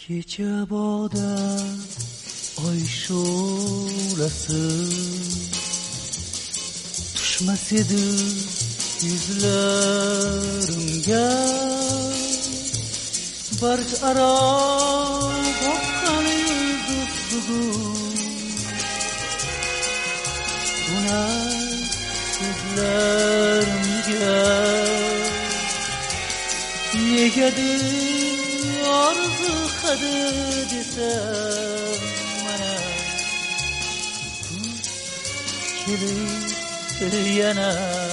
Kecha boda oy shu'lasi tushmas edi yuzlarimga, barq aro boqqan yulduz bugun bunar ko'zlarimga negadir orzu qadi desam mana kuz kelib yana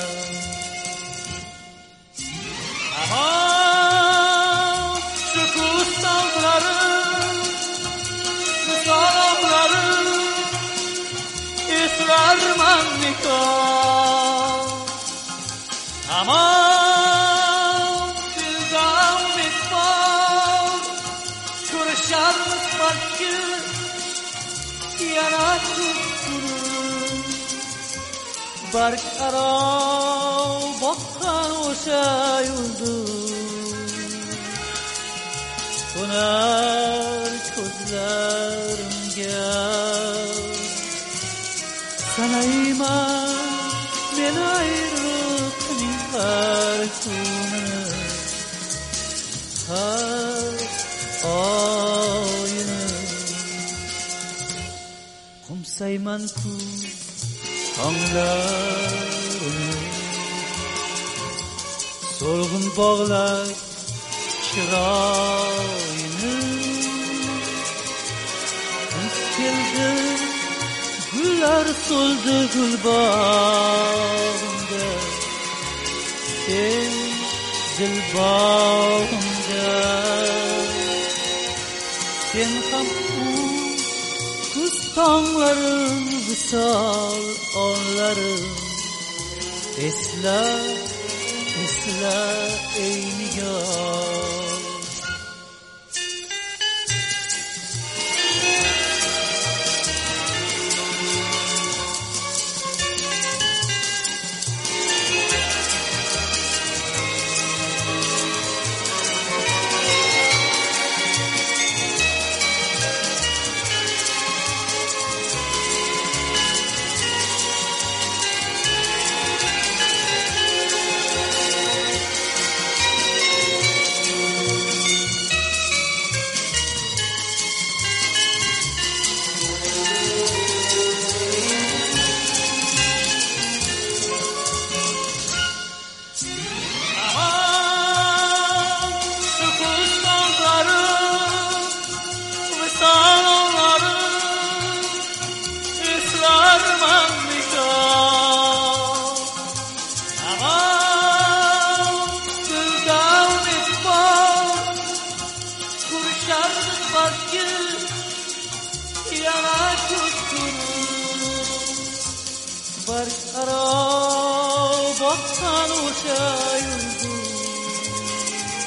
shu kuz tog'lari tog'lari eslarman nikoh balki yana kuzturib barq aro boqqan o'sha yulduz qo'nar ko'zlarimga sanayman men ayriliqning har kunini, har oyini qumsayman kuz tonglarini, so'lg'in bog'lar chiroyini. Kuz keldi gullar so'ldi gulbog'imda, sen dilbog'imda, sen ham kuz tonglarim visol onlarim, esla esla ey nigor. Barq aro boqqan o'sha yulduz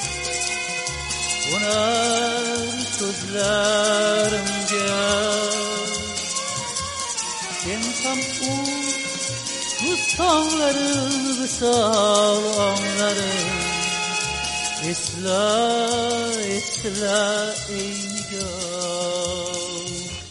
qo'nar ko'zlarimga, sen ham kuz tonglarim visol onlarim, esla esla ey nigor.